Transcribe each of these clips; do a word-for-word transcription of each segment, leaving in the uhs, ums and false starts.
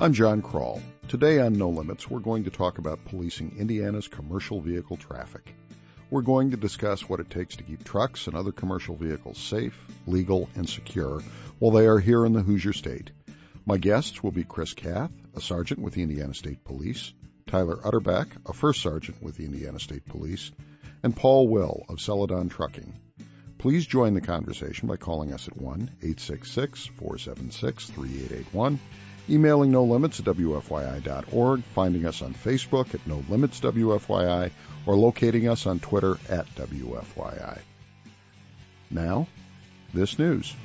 I'm John Kroll. Today on No Limits, we're going to talk about policing Indiana's commercial vehicle traffic. We're going to discuss what it takes to keep trucks and other commercial vehicles safe, legal, and secure while they are here in the Hoosier State. My guests will be Chris Kath, a sergeant with the Indiana State Police, Tyler Utterback, a first sergeant with the Indiana State Police, and Paul Will of Celadon Trucking. Please join the conversation by calling us at one eight six six, four seven six, three eight eight one, emailing no limits at w f y i dot org, finding us on Facebook at No Limits W F Y I, or locating us on Twitter at W F Y I. Now, this news.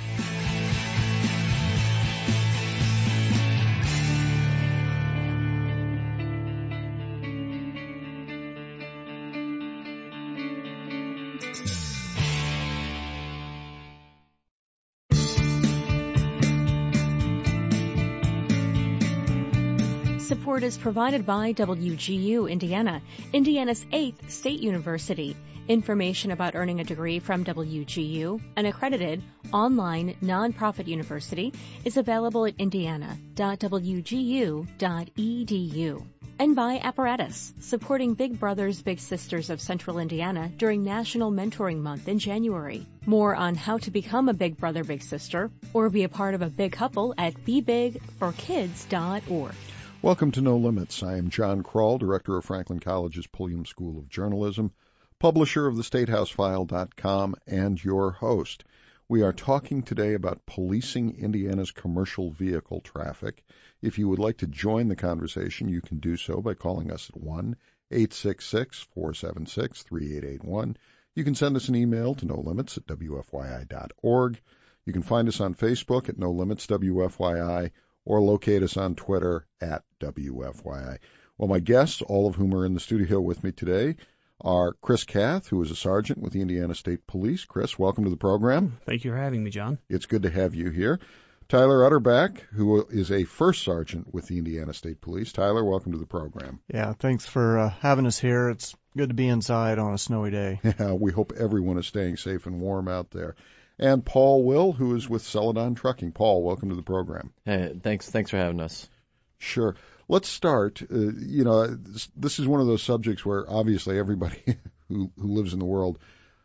Support is provided by W G U Indiana, Indiana's eighth state university. Information about earning a degree from W G U, an accredited, online, nonprofit university, is available at indiana dot w g u dot e d u. And by Apparatus, supporting Big Brothers Big Sisters of Central Indiana during National Mentoring Month in January. More on how to become a Big Brother Big Sister or be a part of a big couple at be big for kids dot org. Welcome to No Limits. I am John Kroll, director of Franklin College's Pulliam School of Journalism, publisher of the state house file dot com, and your host. We are talking today about policing Indiana's commercial vehicle traffic. If you would like to join the conversation, you can do so by calling us at one eight six six, four seven six, three eight eight one. You can send us an email to no limits at w f y i dot org. You can find us on Facebook at No Limits W F Y I, or locate us on Twitter at W F Y I. Well, my guests, all of whom are in the studio with me today, are Chris Kath, who is a sergeant with the Indiana State Police. Chris, welcome to the program. Thank you for having me, John. It's good to have you here. Tyler Utterback, who is a first sergeant with the Indiana State Police. Tyler, welcome to the program. Yeah, thanks for uh, having us here. It's good to be inside on a snowy day. Yeah, we hope everyone is staying safe and warm out there. And Paul Will, who is with Celadon Trucking. Paul, welcome to the program. Hey, thanks. Thanks for having us. Sure. Let's start. Uh, you know, this, this is one of those subjects where obviously everybody who, who lives in the world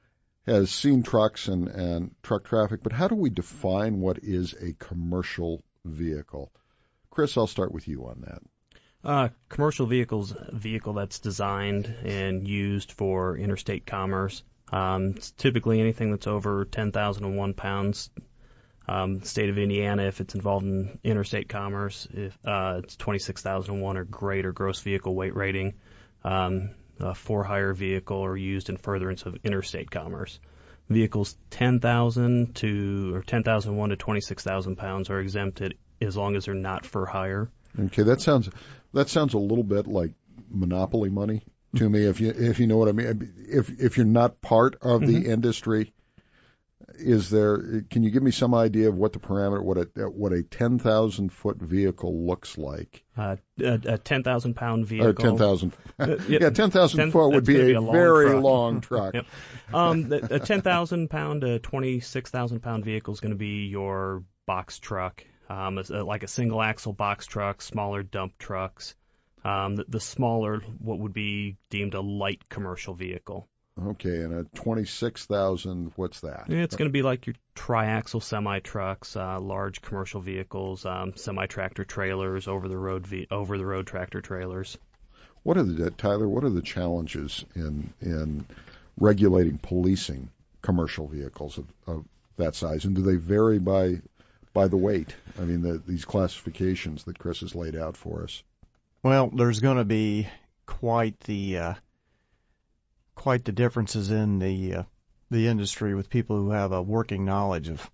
has seen trucks and, and truck traffic, but how do we define what is a commercial vehicle? Chris, I'll start with you on that. Uh, commercial vehicles, a vehicle that's designed and used for interstate commerce. Um, it's typically anything that's over ten thousand one pounds. Um, state of Indiana, if it's involved in interstate commerce, if uh, it's twenty-six thousand one or greater gross vehicle weight rating. Um, a for-hire vehicle or used in furtherance of interstate commerce. Vehicles ten thousand to or ten thousand one to twenty-six thousand pounds are exempted as long as they're not for hire. Okay, that sounds that sounds a little bit like monopoly money to me, if you if you know what I mean. If if you're not part of the mm-hmm. industry, is there? Can you give me some idea of what the parameter, what a what a ten thousand foot vehicle looks like? Uh, a, a ten thousand pound vehicle. Or ten thousand. Uh, yeah, ten thousand foot would be a, a long very truck. long truck. Yep. Um, the, a ten thousand pound to twenty six thousand pound vehicle is going to be your box truck, um, a, like a single axle box truck, smaller dump trucks. Um, the, the smaller, what would be deemed a light commercial vehicle. Okay, and a twenty-six thousand, what's that? Yeah, it's going to be like your triaxle semi-trucks, uh, large commercial vehicles, um, semi-tractor trailers, over-the-road ve- over-the-road tractor trailers. What are the, Tyler, what are the challenges in in regulating policing commercial vehicles of, of that size, and do they vary by by the weight? I mean, the, these classifications that Chris has laid out for us. Well, there's going to be quite the uh, quite the differences in the uh, the industry with people who have a working knowledge of,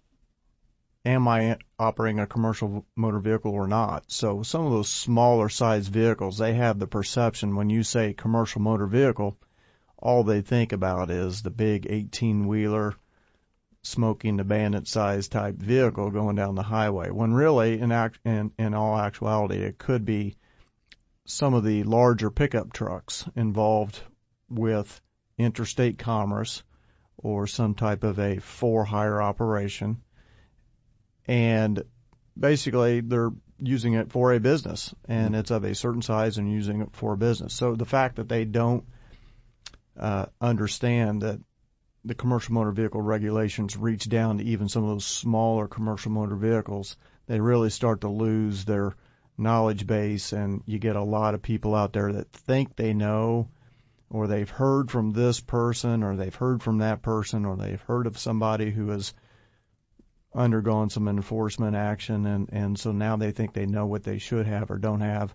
am I operating a commercial motor vehicle or not? So some of those smaller size vehicles, they have the perception when you say commercial motor vehicle, all they think about is the big eighteen-wheeler, smoking the bandit size type vehicle going down the highway, when really in act in, in all actuality it could be some of the larger pickup trucks involved with interstate commerce or some type of a for-hire operation. And basically they're using it for a business, and it's of a certain size and using it for a business. So the fact that they don't uh, understand that the commercial motor vehicle regulations reach down to even some of those smaller commercial motor vehicles, they really start to lose their knowledge base, and you get a lot of people out there that think they know, or they've heard from this person, or they've heard from that person, or they've heard of somebody who has undergone some enforcement action, and, and so now they think they know what they should have or don't have.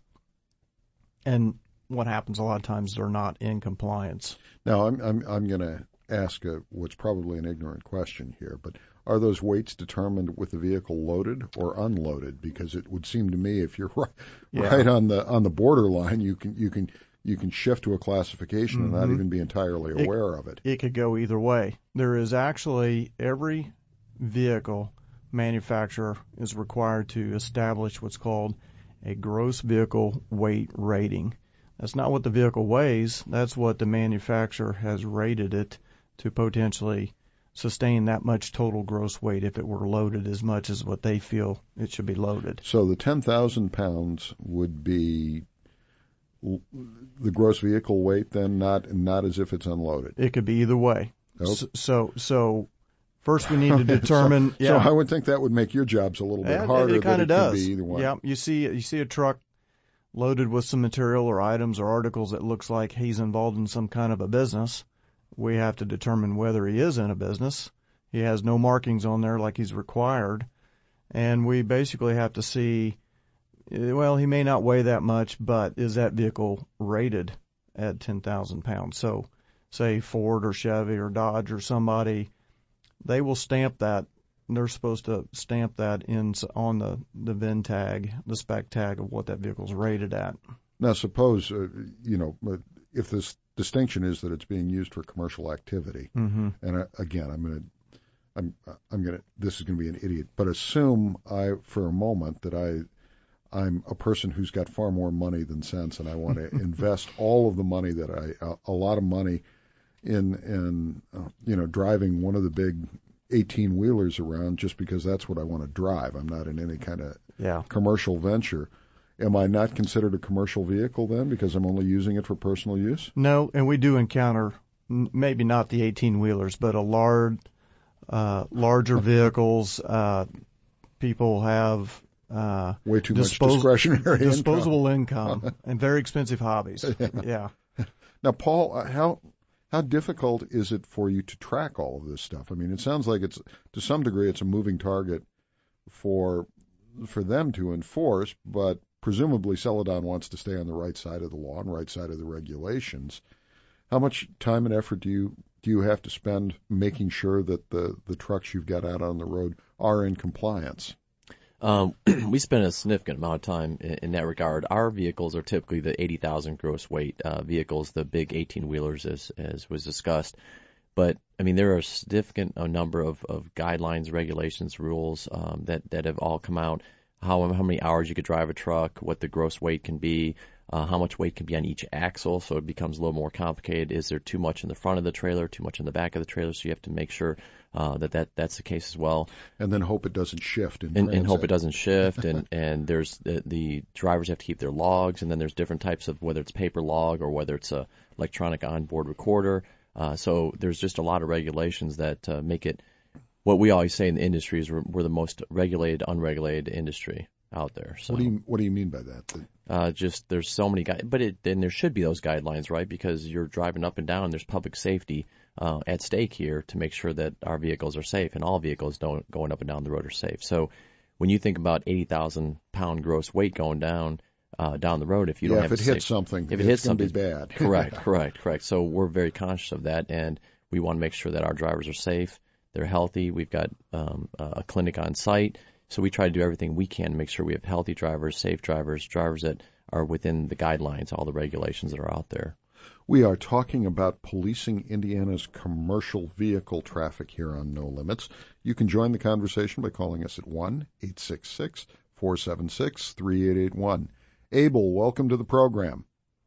And what happens a lot of times, they're not in compliance. Now, I'm I'm I'm going to ask a, what's probably an ignorant question here, but are those weights determined with the vehicle loaded or unloaded? Because it would seem to me if you're right, Yeah. right on the on the borderline, you can you can you can shift to a classification Mm-hmm. and not even be entirely aware it, of it. It could go either way. There is actually every vehicle manufacturer is required to establish what's called a gross vehicle weight rating. That's not what the vehicle weighs. That's what the manufacturer has rated it to potentially sustain that much total gross weight if it were loaded as much as what they feel it should be loaded. So the ten thousand pounds would be the gross vehicle weight then, not not as if it's unloaded. It could be either way. Okay. So, so, so first we need to determine. so, yeah. so I would think that would make your jobs a little bit Yeah, harder. It kind of does. Could be either one. Yeah, you see, you see a truck loaded with some material or items or articles that looks like he's involved in some kind of a business. We have to determine whether he is in a business. He has no markings on there like he's required, and we basically have to see. Well, he may not weigh that much, but is that vehicle rated at ten thousand pounds? So, say Ford or Chevy or Dodge or somebody, they will stamp that. They're supposed to stamp that in on the, the V I N tag, the spec tag of what that vehicle's rated at. Now, suppose, uh, you know, if this distinction is that it's being used for commercial activity, Mm-hmm. and I, again, I'm going to, I'm, I'm going to, this is going to be an idiot, but assume I, for a moment, that I, I'm a person who's got far more money than sense, and I want to invest all of the money that I, a, a lot of money in, in, uh, you know, driving one of the big eighteen wheelers around just because that's what I want to drive. I'm not in any kind of Yeah. commercial venture. Am I not considered a commercial vehicle then because I'm only using it for personal use? No, and we do encounter n- maybe not the eighteen wheelers, but a large, uh, larger vehicles. Uh, people have uh, Way too dispos- much discretionary disposable income. income and very expensive hobbies. Yeah. Now, Paul, uh, how how difficult is it for you to track all of this stuff? I mean, it sounds like it's to some degree it's a moving target for for them to enforce, but presumably Celadon wants to stay on the right side of the law and right side of the regulations. How much time and effort do you do you have to spend making sure that the, the trucks you've got out on the road are in compliance? Um, we spend a significant amount of time in, in that regard. Our vehicles are typically the eighty thousand gross weight uh, vehicles, the big eighteen wheelers, as as was discussed. But I mean, there are a significant a number of, of guidelines, regulations, rules um, that that have all come out. How how many hours you could drive a truck, what the gross weight can be, uh, how much weight can be on each axle, so it becomes a little more complicated. Is there too much in the front of the trailer, too much in the back of the trailer? So you have to make sure uh, that, that that's the case as well. And then hope it doesn't shift in and, and hope it doesn't shift. and and there's the, the drivers have to keep their logs, and then there's different types of whether it's paper log or whether it's a electronic onboard recorder. Uh, so there's just a lot of regulations that uh, make it. What we always say in the industry is we're, we're the most regulated, unregulated industry out there. So, What do you What do you mean by that? That- uh, just there's so many guys, but it, then there should be those guidelines, right? Because you're driving up and down. There's public safety uh, at stake here to make sure that our vehicles are safe, and all vehicles don't, going up and down the road are safe. So when you think about eighty thousand pound gross weight going down uh, down the road, if you yeah, don't if have it a hits safe, something, if it it's hits going to something, be bad. correct, correct, correct. So we're very conscious of that, and we want to make sure that our drivers are safe. They're healthy. We've got um, a clinic on site. So we try to do everything we can to make sure we have healthy drivers, safe drivers, drivers that are within the guidelines, all the regulations that are out there. We are talking about policing Indiana's commercial vehicle traffic here on No Limits. You can join the conversation by calling us at one eight six six, four seven six, three eight eight one. Abel, welcome to the program.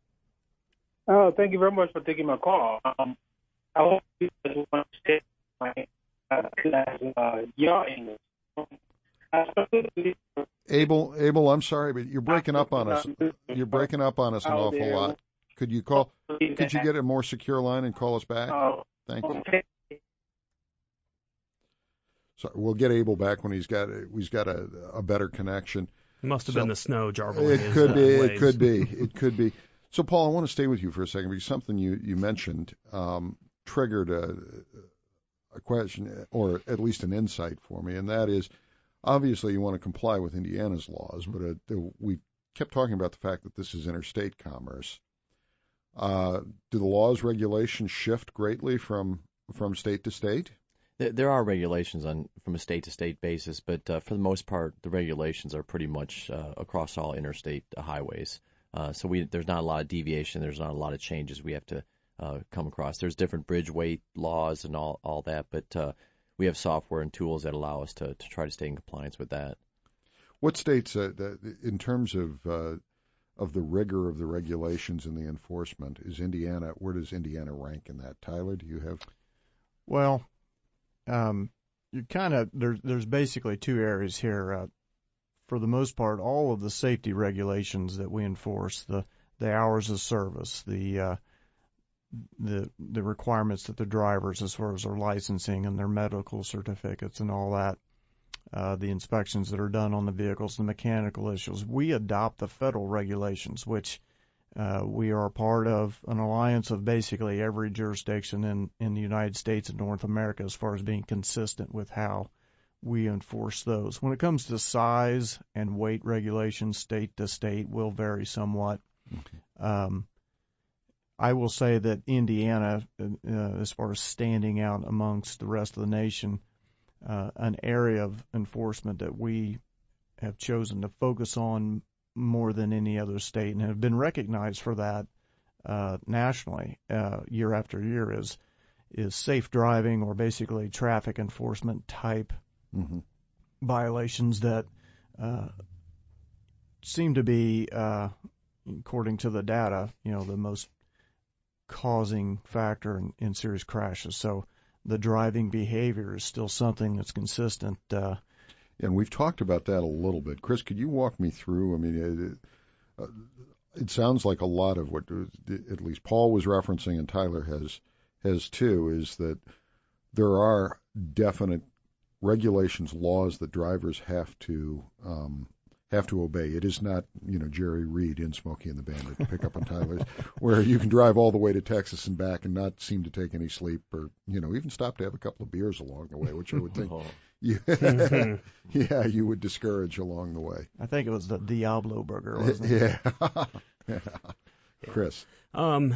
Oh, thank you very much for taking my call. Um, I hope you guys want to stay my uh, as uh, your English. I started Abel, Abel, I'm sorry, but you're breaking up on us. You're breaking up on us an awful lot. Could you call? Could you get a more secure line and call us back? Thank you. So we'll get Abel back when he's got he's got a, a better connection. It must have so, been the snow jarbling. It could his, be. Uh, it could be. It could be. So, Paul, I want to stay with you for a second because something you you mentioned um, triggered a, a question, or at least an insight for me, and that is, obviously, you want to comply with Indiana's laws, but uh, the, we kept talking about the fact that this is interstate commerce. Uh, do the laws, regulations shift greatly from from state to state? There are regulations on from a state-to-state basis, but uh, for the most part, the regulations are pretty much uh, across all interstate highways. Uh, so we, there's not a lot of deviation. There's not a lot of changes we have to uh, come across. There's different bridge weight laws and all, all that, but uh, we have software and tools that allow us to, to try to stay in compliance with that. What states, uh, the, in terms of uh, of the rigor of the regulations and the enforcement, is Indiana? Where does Indiana rank in that? Tyler, do you have? Well. Um, you kind of there's there's basically two areas here. Uh, for the most part, all of the safety regulations that we enforce, the the hours of service, the uh, the the requirements that the drivers, as far as their licensing and their medical certificates and all that, uh, the inspections that are done on the vehicles, the mechanical issues, we adopt the federal regulations, which Uh, we are part of an alliance of basically every jurisdiction in, in the United States and North America as far as being consistent with how we enforce those. When it comes to size and weight regulations, state to state will vary somewhat. Okay. Um, I will say that Indiana, uh, as far as standing out amongst the rest of the nation, uh, an area of enforcement that we have chosen to focus on more than any other state and have been recognized for that uh, nationally uh, year after year is is safe driving, or basically traffic enforcement type mm-hmm. violations that uh, seem to be, uh, according to the data, you know, the most causing factor in, in serious crashes. So the driving behavior is still something that's consistent. Uh, And we've talked about that a little bit. Chris, could you walk me through? I mean, it, uh, it sounds like a lot of what at least Paul was referencing and Tyler has has too, is that there are definite regulations, laws that drivers have to um, have to obey. It is not, you know, Jerry Reed in Smokey and the Bandit to pick up on Tyler's, where you can drive all the way to Texas and back and not seem to take any sleep, or, you know, even stop to have a couple of beers along the way, which I would think, oh. you, yeah, you would discourage along the way. I think it was the Diablo burger, wasn't it? Yeah. yeah. Chris. Um,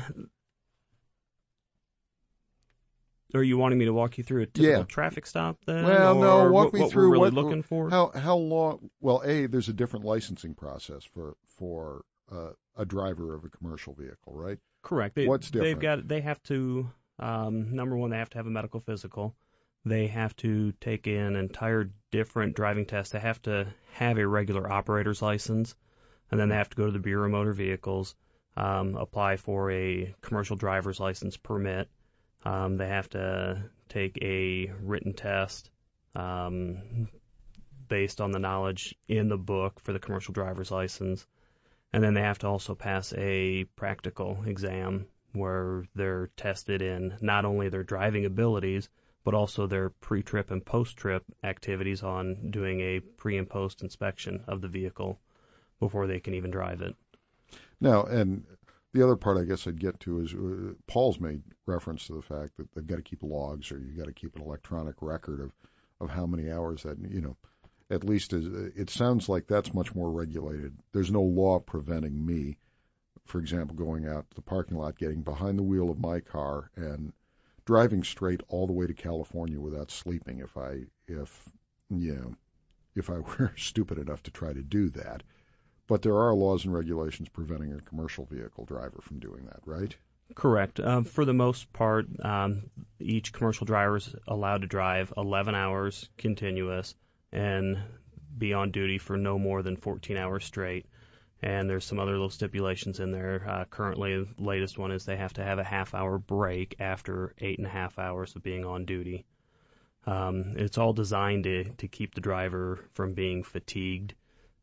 are you wanting me to walk you through a typical Yeah. traffic stop then? Well, or no, walk what, me what through we're really what, looking for. How how long? Well, a there's a different licensing process for for uh, a driver of a commercial vehicle, right? Correct. They, What's different? They've got. They have to. Um, number one, they have to have a medical physical. They have to take an entire different driving test. They have to have a regular operator's license, and then they have to go to the Bureau of Motor Vehicles, um, apply for a commercial driver's license permit. Um, they have to take a written test um, based on the knowledge in the book for the commercial driver's license. And then they have to also pass a practical exam where they're tested in not only their driving abilities, but also their pre-trip and post-trip activities on doing a pre- and post inspection of the vehicle before they can even drive it. Now, and the other part I guess I'd get to is uh, Paul's made reference to the fact that they've got to keep logs, or you've got to keep an electronic record of, of how many hours that, you know, at least is, it sounds like that's much more regulated. There's no law preventing me, for example, going out to the parking lot, getting behind the wheel of my car and driving straight all the way to California without sleeping if I, if, you know, if I were stupid enough to try to do that. But there are laws and regulations preventing a commercial vehicle driver from doing that, right? Correct. Um, for the most part, um, each commercial driver is allowed to drive eleven hours continuous and be on duty for no more than fourteen hours straight. And there's some other little stipulations in there. Uh, currently, the latest one is they have to have a half-hour break after eight and a half hours of being on duty. Um, it's all designed to, to keep the driver from being fatigued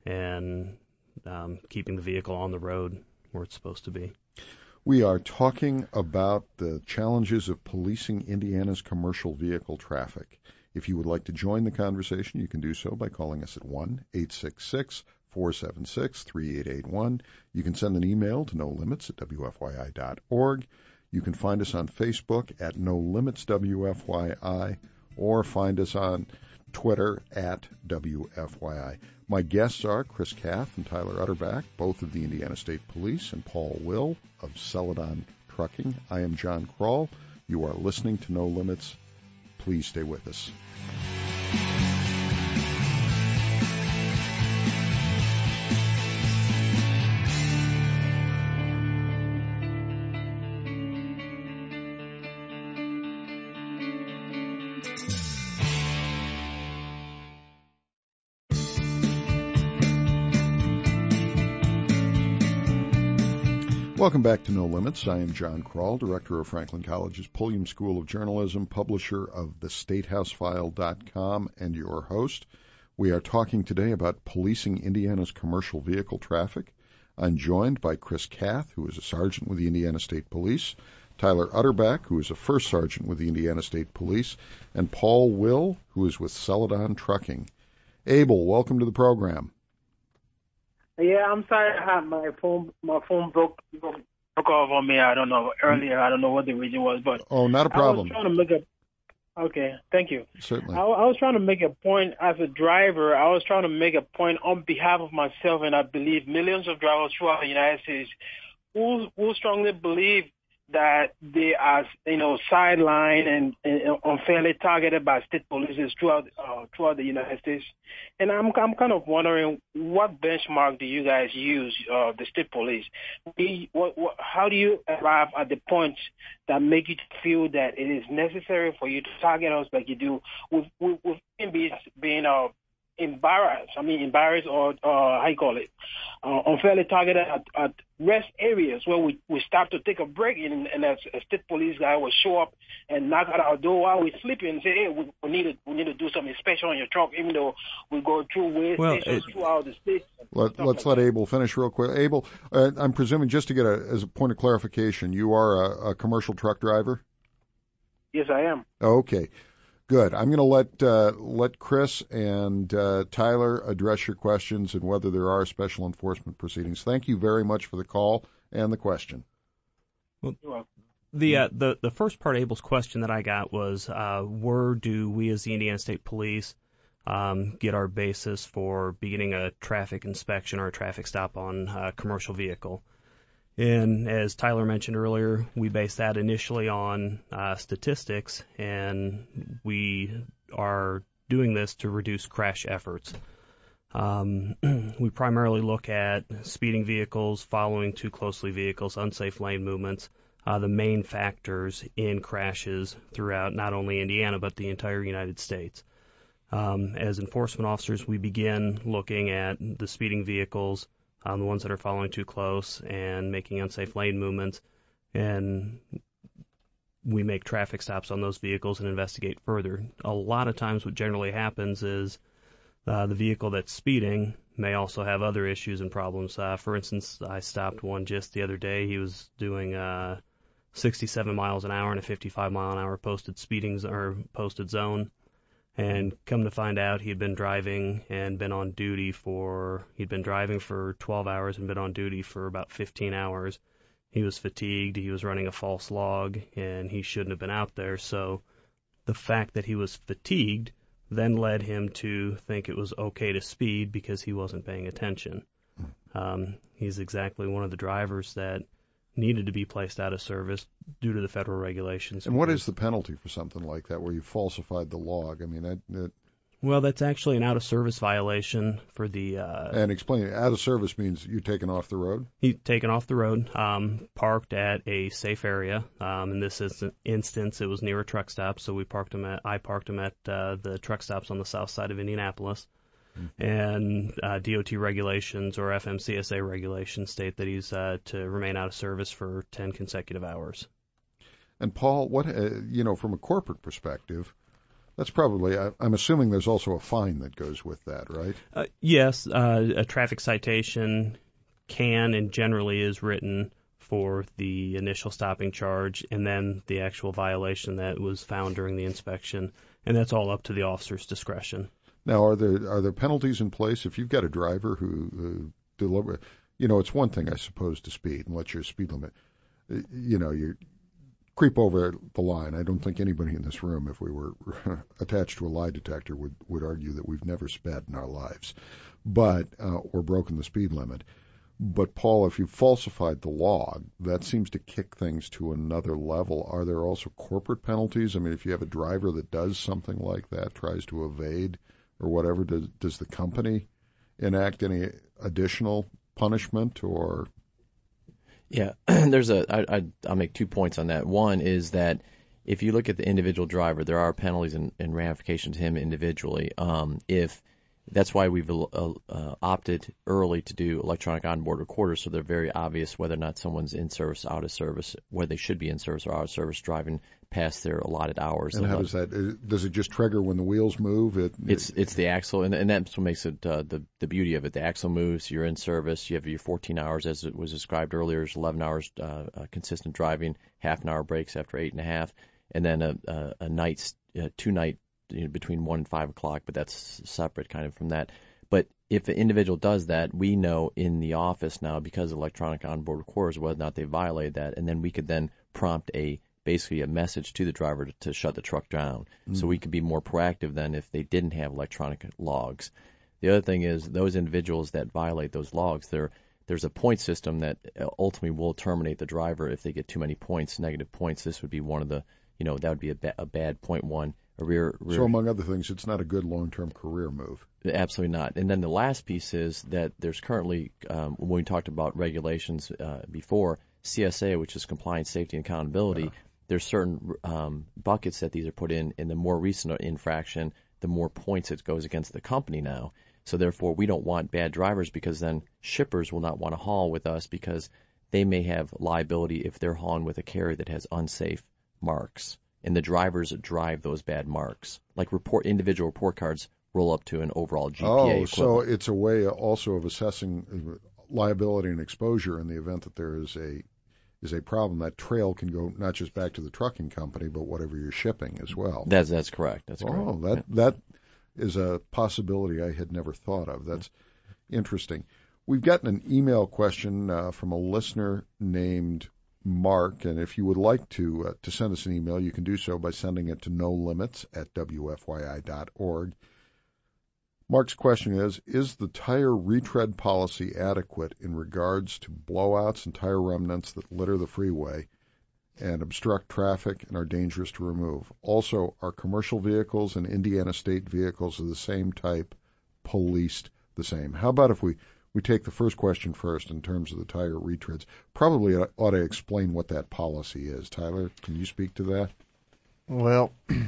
and um, keeping the vehicle on the road where it's supposed to be. We are talking about the challenges of policing Indiana's commercial vehicle traffic. If you would like to join the conversation, you can do so by calling us at one eight six six, four seven six, three eight eight one. You can send an email to no limits at w f y i dot org. You can find us on Facebook at No Limits W F Y I, or find us on Twitter at W F Y I. My guests are Chris Kath and Tyler Utterback, both of the Indiana State Police, and Paul Will of Celadon Trucking. I am John Krall. You are listening to No Limits. Please stay with us. Welcome back to No Limits. I am John Krall, director of Franklin College's Pulliam School of Journalism, publisher of the state house file dot com, and your host. We are talking today about policing Indiana's commercial vehicle traffic. I'm joined by Chris Kath, who is a sergeant with the Indiana State Police, Tyler Utterback, who is a first sergeant with the Indiana State Police, and Paul Will, who is with Celadon Trucking. Abel, welcome to the program. Yeah, I'm sorry. I had my phone. My phone broke broke off on me. I don't know earlier. I don't know what the reason was, but oh, not a problem. I was trying to make a. Okay, thank you. Certainly. I, I was trying to make a point as a driver. I was trying to make a point on behalf of myself, and I believe millions of drivers throughout the United States who who strongly believe that they are, you know, sidelined and, and unfairly targeted by state police throughout uh, throughout the United States. And I'm I'm kind of wondering, what benchmark do you guys use, uh, the state police? What, what, how do you arrive at the point that make you feel that it is necessary for you to target us like you do, with with, with being being uh, embarrassed? I mean, embarrassed or uh, how you call it? Uh, unfairly targeted at, at rest areas where we, we stop to take a break, and, and a, a state police guy will show up and knock at our door while we're sleeping and say, hey, we, we need to we need to do some inspection on your truck, even though we go through way well, stations it, throughout the state. Let, let's like let that. Abel finish real quick. Abel, uh, I'm presuming, just to get a as a point of clarification, you are a, a commercial truck driver? Yes, I am. Okay. Good. I'm going to let uh, let Chris and uh, Tyler address your questions and whether there are special enforcement proceedings. Thank you very much for the call and the question. Well, the uh, the the first part of Abel's question that I got was, uh, where do we as the Indiana State Police um, get our basis for beginning a traffic inspection or a traffic stop on a commercial vehicle? And as Tyler mentioned earlier, we base that initially on uh, statistics, and we are doing this to reduce crash efforts. Um, we primarily look at speeding vehicles, following too closely vehicles, unsafe lane movements, uh, the main factors in crashes throughout not only Indiana but the entire United States. Um, as enforcement officers, we begin looking at the speeding vehicles, Um, the ones that are following too close and making unsafe lane movements, and we make traffic stops on those vehicles and investigate further. A lot of times what generally happens is uh, the vehicle that's speeding may also have other issues and problems. Uh, for instance, I stopped one just the other day. He was doing uh, sixty-seven miles an hour in a fifty-five mile an hour posted speeding or posted zone. And come to find out, he had been driving and been on duty for, he'd been driving for twelve hours and been on duty for about fifteen hours. He was fatigued, he was running a false log, and he shouldn't have been out there. So the fact that he was fatigued then led him to think it was okay to speed because he wasn't paying attention. Um, he's exactly one of the drivers that needed to be placed out of service due to the federal regulations. And what is the penalty for something like that, where you falsified the log? I mean, that, that well, that's actually an out-of-service violation for the. Uh, and explain it. Out of service means you're taken off the road. He's taken off the road, um, parked at a safe area. Um, in this instance, it was near a truck stop, so we parked him at. I parked him at uh, the truck stops on the south side of Indianapolis. And uh, D O T regulations or F M C S A regulations state that he's uh, to remain out of service for ten consecutive hours. And Paul, what uh, you know, from a corporate perspective, That's probably, I, I'm assuming there's also a fine that goes with that, right? Uh, yes, uh, a traffic citation can and generally is written for the initial stopping charge and then the actual violation that was found during the inspection, and that's all up to the officer's discretion. Now, are there are there penalties in place if you've got a driver who, who deliver? You know, it's one thing, I suppose, to speed and let your speed limit. You know, you creep over the line. I don't think anybody in this room, if we were attached to a lie detector, would would argue that we've never sped in our lives, but uh, or broken the speed limit. But, Paul, if you falsified the log, that seems to kick things to another level. Are there also corporate penalties? I mean, if you have a driver that does something like that, tries to evade or whatever, does, does the company enact any additional punishment or? Yeah, there's a, I, I, I'll make two points on that. One is that if you look at the individual driver, there are penalties and, and ramifications to him individually. Um, if That's why we've uh, uh, opted early to do electronic onboard recorders, so they're very obvious whether or not someone's in service, out of service, where they should be in service or out of service, driving past their allotted hours. And how does that? Does it just trigger when the wheels move? It, it's it's the axle, and, and that's what makes it uh, the the beauty of it. The axle moves, you're in service, you have your fourteen hours, as it was described earlier, is eleven hours uh, uh, consistent driving, half an hour breaks after eight and a half, and then a a, a night, uh, two night. You know, between one and five o'clock, but that's separate kind of from that. But if the individual does that, we know in the office now, because of electronic onboard recorders, whether or not they violated that, and then we could then prompt a basically a message to the driver to, to shut the truck down. Mm. So we could be more proactive than if they didn't have electronic logs. The other thing is those individuals that violate those logs, there there's a point system that ultimately will terminate the driver if they get too many points, negative points. This would be one of the, you know, that would be a, ba- a bad point one. A rear, rear. So among other things, it's not a good long-term career move. Absolutely not. And then the last piece is that there's currently, um, when we talked about regulations uh, before, C S A, which is Compliance, Safety, and Accountability, yeah. There's certain um, buckets that these are put in. In the more recent infraction, the more points it goes against the company now. So therefore, we don't want bad drivers, because then shippers will not want to haul with us because they may have liability if they're hauling with a carrier that has unsafe marks. And the drivers drive those bad marks. Like report individual report cards roll up to an overall G P A Oh, equivalent. So it's a way also of assessing liability and exposure in the event that there is a is a problem. That trail can go not just back to the trucking company, but whatever you're shipping as well. That's that's correct. That's oh, correct. Oh, that yeah. that is a possibility I had never thought of. That's interesting. We've gotten an email question uh, from a listener named Mark, and if you would like to uh, to send us an email, you can do so by sending it to no limits at w f y i dot org. Mark's question is, is the tire retread policy adequate in regards to blowouts and tire remnants that litter the freeway and obstruct traffic and are dangerous to remove? Also, are commercial vehicles and Indiana state vehicles of the same type policed the same? How about if we We take the first question first in terms of the tire retreads. Probably ought to explain what that policy is. Tyler, can you speak to that? Well,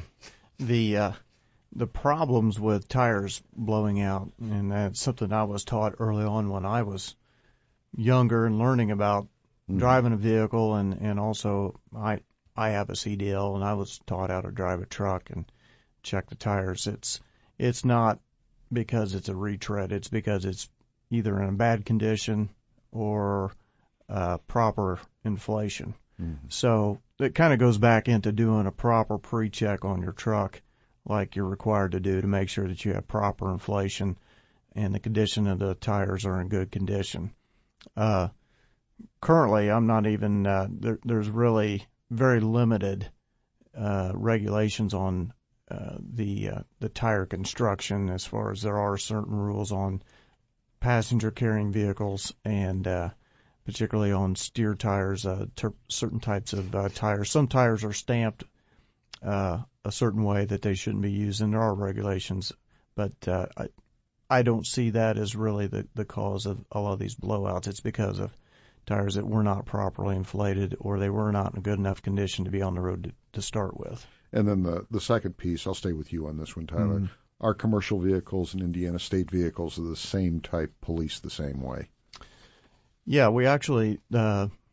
the uh, the problems with tires blowing out, and that's something I was taught early on when I was younger and learning about mm. driving a vehicle, and, and also I I have a C D L, and I was taught how to drive a truck and check the tires. It's it's not because it's a retread. It's because it's either in a bad condition or uh, proper inflation. Mm-hmm. So it kind of goes back into doing a proper pre-check on your truck like you're required to do to make sure that you have proper inflation and the condition of the tires are in good condition. Uh, currently, I'm not even, uh, there, there's really very limited uh, regulations on uh, the uh, the tire construction, as far as there are certain rules on passenger carrying vehicles and uh, particularly on steer tires, uh, ter- certain types of uh, tires. Some tires are stamped uh, a certain way that they shouldn't be used, and there are regulations, but uh, I, I don't see that as really the, the cause of a lot of these blowouts. It's because of tires that were not properly inflated or they were not in good enough condition to be on the road to, to start with. And then the, the second piece, I'll stay with you on this one, Tyler. Mm. Are commercial vehicles and Indiana state vehicles of the same type policed the same way? Yeah, we actually, uh,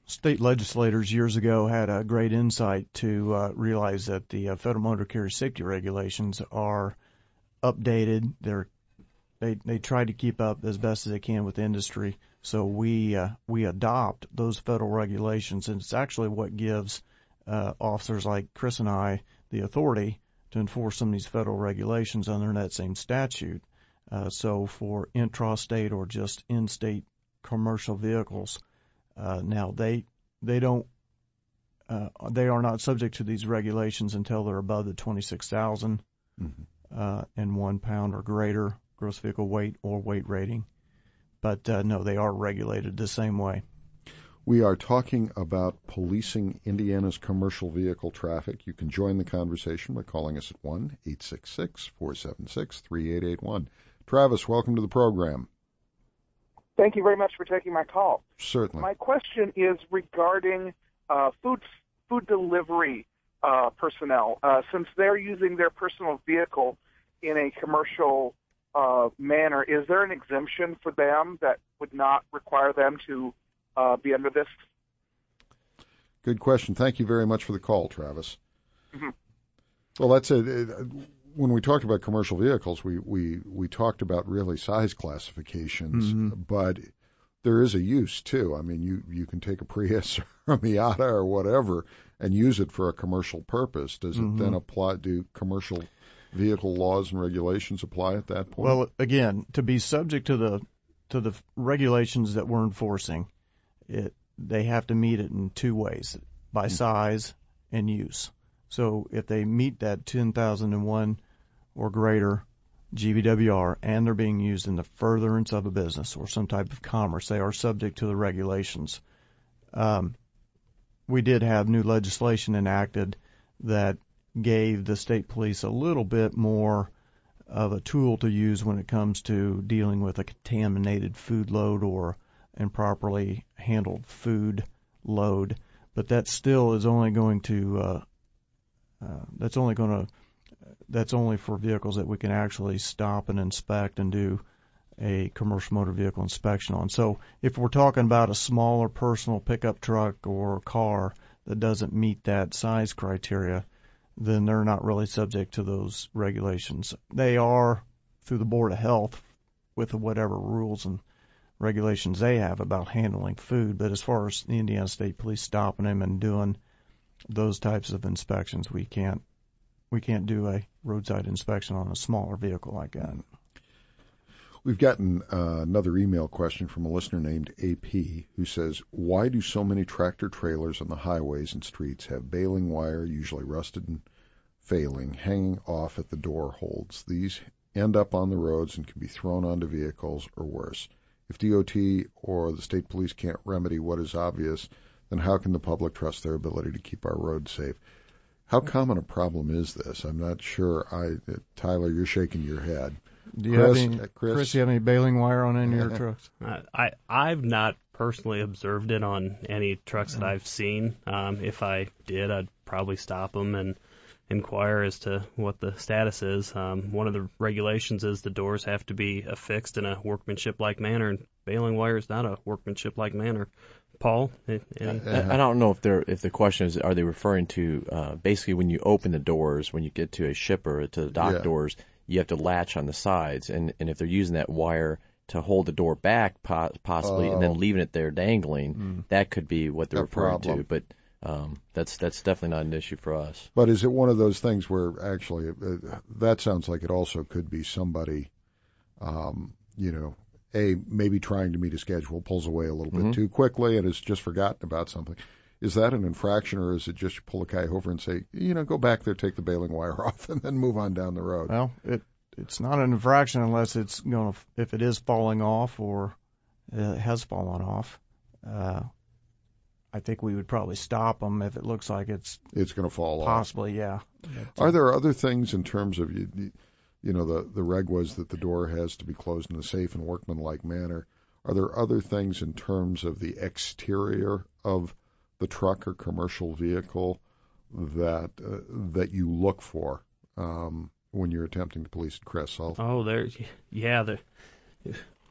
state legislators years ago had a great insight to uh, realize that the uh, Federal Motor Carrier Safety Regulations are updated. They're they they try to keep up as best as they can with the industry. So we uh, we adopt those federal regulations, and it's actually what gives uh, officers like Chris and I the authority to enforce some of these federal regulations under that same statute. Uh, so for intrastate or just in-state commercial vehicles, uh, now they they don't uh, they are not subject to these regulations until they're above the twenty-six thousand mm-hmm. uh, and one pound or greater gross vehicle weight or weight rating. But uh, no, they are regulated the same way. We are talking about policing Indiana's commercial vehicle traffic. You can join the conversation by calling us at one eight six six, four seven six, three eight eight one. Travis, welcome to the program. Thank you very much for taking my call. Certainly. My question is regarding uh, food food delivery uh, personnel. Uh, since they're using their personal vehicle in a commercial uh, manner, is there an exemption for them that would not require them to uh, be under this? Good question. Thank you very much for the call, Travis. Mm-hmm. Well, that's it. When we talked about commercial vehicles, we, we, we talked about really size classifications, mm-hmm. but there is a use, too. I mean, you, you can take a Prius or a Miata or whatever and use it for a commercial purpose. Does mm-hmm. it then apply, do commercial vehicle laws and regulations apply at that point? Well, again, to be subject to the to the regulations that we're enforcing, it they have to meet it in two ways, by mm-hmm. size and use. So if they meet that ten thousand one or greater G V W R and they're being used in the furtherance of a business or some type of commerce, they are subject to the regulations. Um, we did have new legislation enacted that gave the state police a little bit more of a tool to use when it comes to dealing with a contaminated food load or improperly handled food load. But that still is only going to uh, Uh, that's only going to that's only for vehicles that we can actually stop and inspect and do a commercial motor vehicle inspection on. So if we're talking about a smaller personal pickup truck or car that doesn't meet that size criteria, then they're not really subject to those regulations. They are through the Board of Health with whatever rules and regulations they have about handling food. But as far as the Indiana State Police stopping them and doing those types of inspections, we can't we can't do a roadside inspection on a smaller vehicle like that. We've gotten uh, another email question from a listener named A P who says, why do so many tractor trailers on the highways and streets have baling wire, usually rusted and failing, hanging off at the door holds? These end up on the roads and can be thrown onto vehicles or worse. If D O T or the state police can't remedy what is obvious, then how can the public trust their ability to keep our roads safe? How common a problem is this? I'm not sure. I, uh, Tyler, you're shaking your head. Do you Chris, have any, uh, Chris? Chris, do you have any baling wire on any of your trucks? Uh, I, I've not personally observed it on any trucks that I've seen. Um, if I did, I'd probably stop them and inquire as to what the status is. Um, one of the regulations is the doors have to be affixed in a workmanship-like manner, and baling wire is not a workmanship-like manner. Paul? Any? I, I don't know if they're if the question is, are they referring to uh, basically when you open the doors, when you get to a shipper, to the dock yeah. doors, you have to latch on the sides, and, and if they're using that wire to hold the door back po- possibly oh. and then leaving it there dangling, mm. that could be what they're a referring problem. to. But um, that's that's definitely not an issue for us. But is it one of those things where actually uh, that sounds like it also could be somebody, um, you know, A, maybe trying to meet a schedule, pulls away a little bit mm-hmm. too quickly and has just forgotten about something. Is that an infraction, or is it just you pull a guy over and say, you know, go back there, take the baling wire off, and then move on down the road? Well, it it's not an infraction unless it's going to, if it is falling off or it has fallen off. Uh, I think we would probably stop them if it looks like it's it's going to fall possibly, off. Possibly, yeah. Are there other things in terms of you? You know, the the reg was that the door has to be closed in a safe and workmanlike manner. Are there other things in terms of the exterior of the truck or commercial vehicle that uh, that you look for um, when you're attempting to police it, Chris? I'll... Oh, there, yeah, there.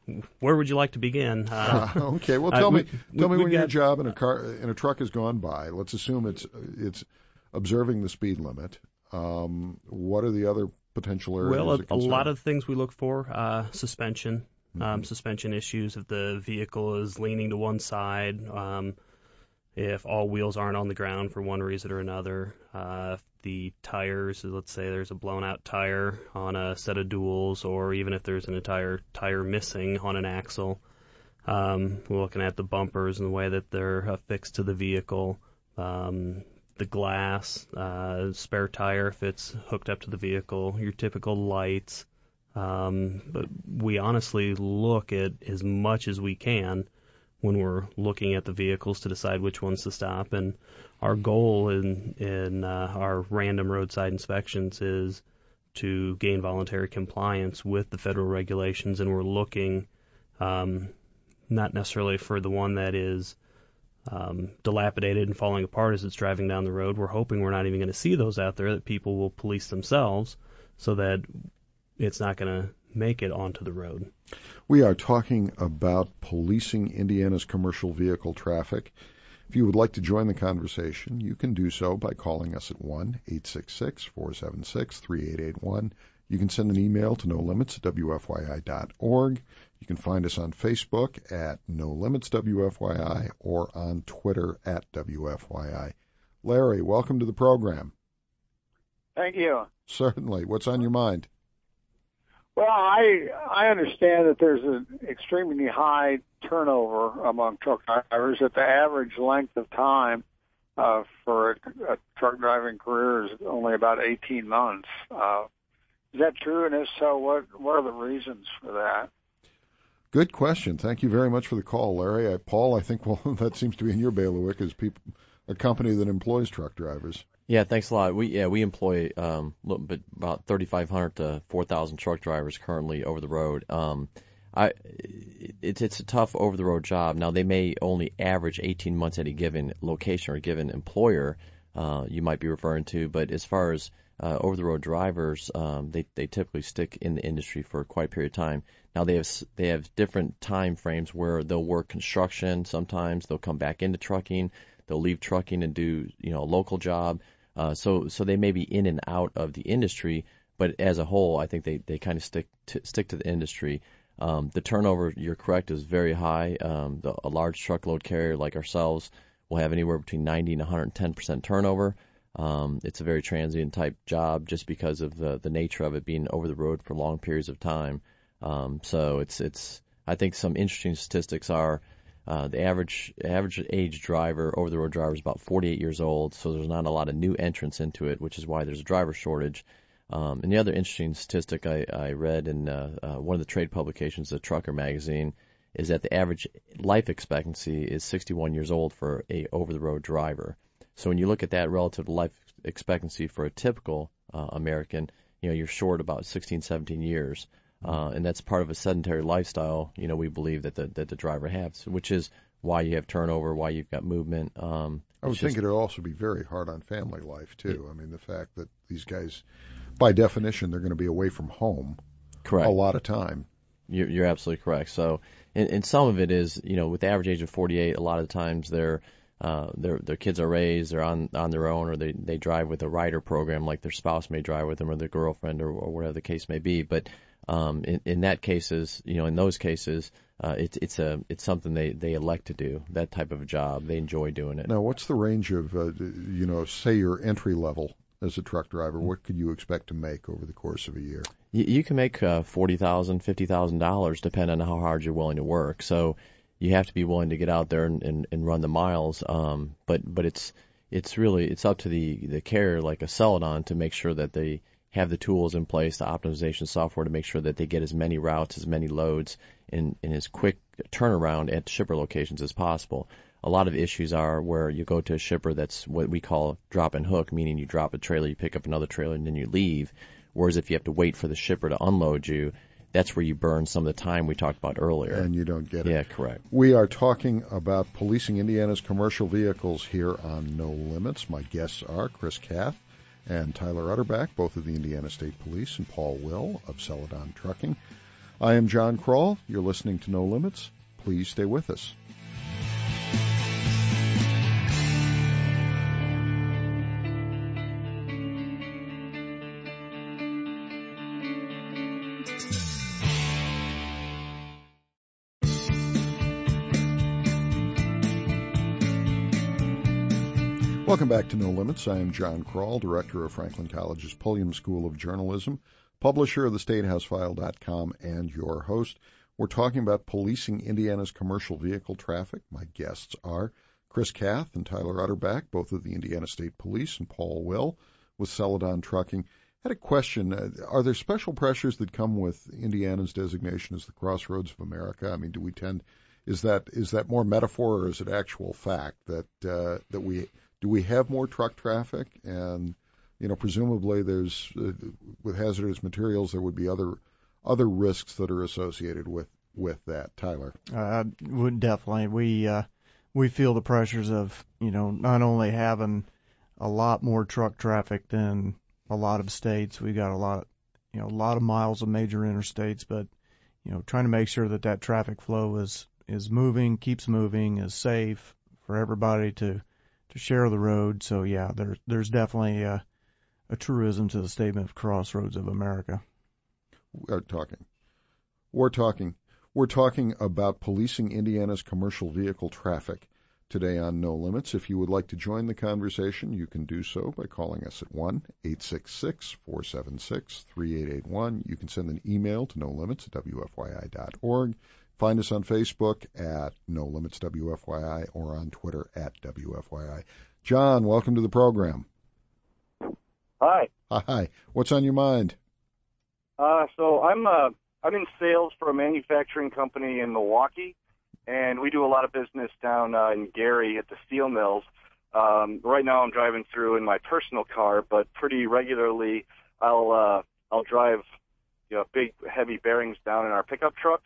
where would you like to begin? Uh, uh, okay, well, tell uh, me, we, tell we, me when got, your job in a car in a truck has gone by. Let's assume it's it's observing the speed limit. Um, what are the other potential areas? Well, a, of a lot of things we look for: uh, suspension, mm-hmm. um, suspension issues. If the vehicle is leaning to one side, um, if all wheels aren't on the ground for one reason or another, uh, if the tires, let's say there's a blown out tire on a set of duals, or even if there's an entire tire missing on an axle. Um, we're looking at the bumpers and the way that they're affixed to the vehicle, um, the glass, uh, spare tire if it's hooked up to the vehicle, your typical lights. Um, but we honestly look at as much as we can when we're looking at the vehicles to decide which ones to stop. And our goal in, in uh, our random roadside inspections is to gain voluntary compliance with the federal regulations, and we're looking um, not necessarily for the one that is um, dilapidated and falling apart as it's driving down the road. We're hoping we're not even going to see those out there, that people will police themselves so that it's not going to make it onto the road. We are talking about policing Indiana's commercial vehicle traffic. If you would like to join the conversation, you can do so by calling us at one eight six six, four seven six, three eight eight one. You can send an email to no limits at w f y i dot org. You can find us on Facebook at No Limits W F Y I or on Twitter at W F Y I. Larry, welcome to the program. Thank you. Certainly. What's on your mind? Well, I I understand that there's an extremely high turnover among truck drivers, that the average length of time uh, for a, a truck driving career is only about eighteen months. Uh, is that true? And if so, what, what are the reasons for that? Good question. Thank you very much for the call, Larry. I, Paul, I think well that seems to be in your bailiwick, as people, a company that employs truck drivers. Yeah, thanks a lot. We yeah we employ um a little bit about thirty-five hundred to four thousand truck drivers currently over the road. Um, I it's it's a tough over the road job. Now they may only average eighteen months at a given location or a given employer. Uh, you might be referring to, but as far as uh, over the road drivers, um, they they typically stick in the industry for quite a period of time. Now they have they have different time frames where they'll work construction. Sometimes they'll come back into trucking. They'll leave trucking and do, you know, a local job. Uh, so, so they may be in and out of the industry, but as a whole, I think they, they kind of stick to, stick to the industry. Um, the turnover, you're correct, is very high. Um, the, a large truckload carrier like ourselves will have anywhere between ninety and one hundred ten percent turnover. Um, it's a very transient type job just because of the, the nature of it being over the road for long periods of time. Um, so it's, it's, I think some interesting statistics are, Uh, the average average age driver, over the road driver, is about forty-eight years old, so there's not a lot of new entrants into it, which is why there's a driver shortage. Um, and the other interesting statistic I, I read in uh, uh, one of the trade publications, the Trucker magazine, is that the average life expectancy is sixty-one years old for a over the road driver. So when you look at that relative to life expectancy for a typical uh, American, you know, you're short about sixteen, seventeen years. Uh, and that's part of a sedentary lifestyle, you know, we believe that the, that the driver has, which is why you have turnover, why you've got movement. Um, I would think it would also be very hard on family life, too. Yeah. I mean, the fact that these guys, by definition, they're going to be away from home correct. a lot of time. You're, you're absolutely correct. So, and, and some of it is, you know, with the average age of forty-eight, a lot of the times they're, uh, their their kids are raised, they're on on their own, or they they drive with a rider program, like their spouse may drive with them, or their girlfriend, or, or whatever the case may be. But Um, in, in that cases, you know, in those cases, uh, it's it's a it's something they, they elect to do, that type of a job. They enjoy doing it. Now, what's the range of, uh, you know, say your entry level as a truck driver? What could you expect to make over the course of a year? You, you can make uh, forty thousand dollars, fifty thousand dollars, depending on how hard you're willing to work. So you have to be willing to get out there and, and, and run the miles. Um, but but it's it's really it's up to the the carrier, like a Celadon, to make sure that they have the tools in place, the optimization software, to make sure that they get as many routes, as many loads, in, in as quick turnaround at shipper locations as possible. A lot of issues are where you go to a shipper that's what we call drop and hook, meaning you drop a trailer, you pick up another trailer, and then you leave. Whereas if you have to wait for the shipper to unload you, that's where you burn some of the time we talked about earlier. And you don't get it. Yeah, correct. We are talking about policing Indiana's commercial vehicles here on No Limits. My guests are Chris Kath and Tyler Utterback, both of the Indiana State Police, and Paul Will of Celadon Trucking. I am John Kroll. You're listening to No Limits. Please stay with us. Welcome back to No Limits. I am John Kroll, director of Franklin College's Pulliam School of Journalism, publisher of the State House File dot com, and your host. We're talking about policing Indiana's commercial vehicle traffic. My guests are Chris Kath and Tyler Utterback, both of the Indiana State Police, and Paul Will with Celadon Trucking. I had a question. Uh, are there special pressures that come with Indiana's designation as the Crossroads of America? I mean, do we tend, is that is that more metaphor or is it actual fact that uh, that we do we have more truck traffic? And, you know, presumably there's, uh, with hazardous materials, there would be other other risks that are associated with, with that. Tyler? Uh, would definitely. We, uh, we feel the pressures of, you know, not only having a lot more truck traffic than a lot of states. We got a lot, you know, a lot of miles of major interstates, but, you know, trying to make sure that that traffic flow is, is moving, keeps moving, is safe for everybody to, to share the road. So yeah, there's there's definitely a, a truism to the statement of Crossroads of America. We're talking. We're talking. We're talking about policing Indiana's commercial vehicle traffic today on No Limits. If you would like to join the conversation, you can do so by calling us at one eight six six, four seven six, three eight eight one. You can send an email to no limits at w f y i dot org. Find us on Facebook at No Limits W F Y I or on Twitter at W F Y I. John, welcome to the program. Hi. Hi. What's on your mind? Uh, so I'm uh, I'm in sales for a manufacturing company in Milwaukee, and we do a lot of business down uh, in Gary at the steel mills. Um, right now I'm driving through in my personal car, but pretty regularly I'll uh, I'll drive you know big heavy bearings down in our pickup trucks.